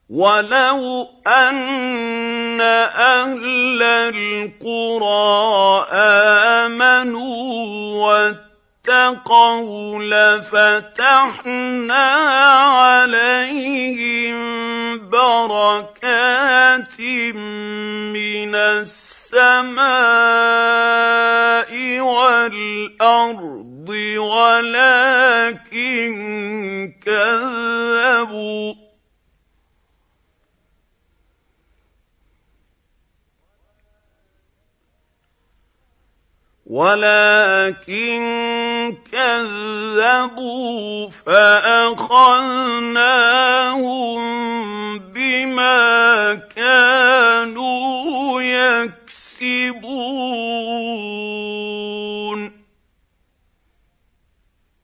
وَلَوْ أَنَّ أَهْلَ الْقُرَىٰ آمَنُوا وَاتَّقَوْا لَفَتَحْنَا عَلَيْهِم بَرَكَاتٍ مِّنَ السَّمَاءِ وَالْأَرْضِ ولكن كذبوا فأخذناهم بما كانوا يكسبون.